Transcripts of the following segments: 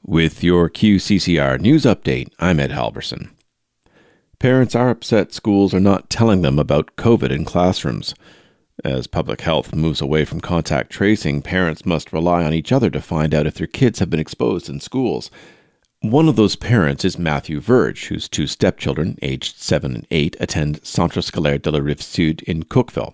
With your QCCR News Update, I'm Ed Halverson. Parents are upset schools are not telling them about COVID in classrooms. As public health moves away from contact tracing, parents must rely on each other to find out if their kids have been exposed in schools. One of those parents is Matthew Verge, whose two stepchildren, aged 7 and 8, attend Centre Scolaire de la Rive-Sud in Cookeville.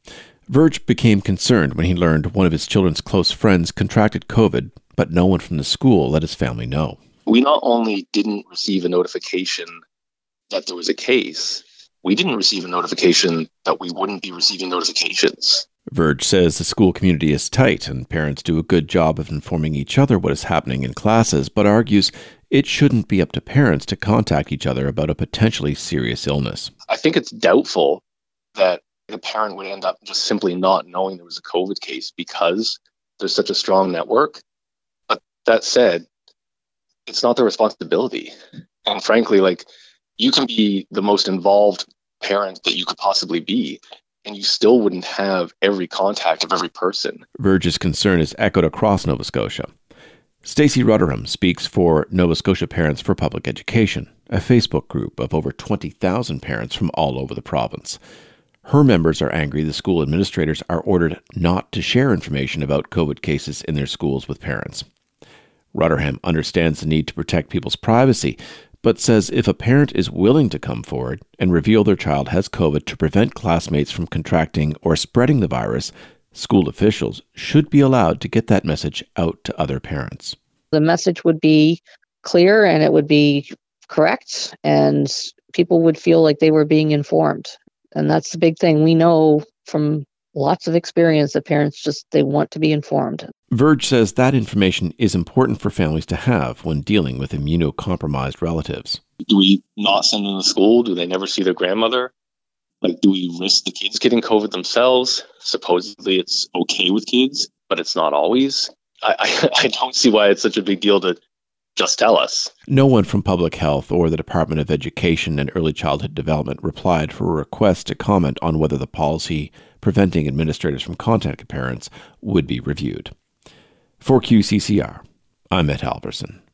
Verge became concerned when he learned one of his children's close friends contracted COVID, but no one from the school let his family know. We not only didn't receive a notification that there was a case, we didn't receive a notification that we wouldn't be receiving notifications. Verge says the school community is tight and parents do a good job of informing each other what is happening in classes, but argues it shouldn't be up to parents to contact each other about a potentially serious illness. I think it's doubtful that the parent would end up just simply not knowing there was a COVID case because there's such a strong network. But that said, it's not their responsibility. And frankly, you can be the most involved parent that you could possibly be, and you still wouldn't have every contact of every person. Verge's concern is echoed across Nova Scotia. Stacey Rutherham speaks for Nova Scotia Parents for Public Education, a Facebook group of over 20,000 parents from all over the province. Her members are angry the school administrators are ordered not to share information about COVID cases in their schools with parents. Rutherham understands the need to protect people's privacy, but says if a parent is willing to come forward and reveal their child has COVID to prevent classmates from contracting or spreading the virus, school officials should be allowed to get that message out to other parents. The message would be clear and it would be correct, and people would feel like they were being informed. And that's the big thing. We know from lots of experience that parents they want to be informed. Verge says that information is important for families to have when dealing with immunocompromised relatives. Do we not send them to school? Do they never see their grandmother? Do we risk the kids getting COVID themselves? Supposedly it's okay with kids, but it's not always. I don't see why it's such a big deal to just tell us. No one from Public Health or the Department of Education and Early Childhood Development replied for a request to comment on whether the policy preventing administrators from contacting parents would be reviewed. For QCCR, I'm Ed Halverson.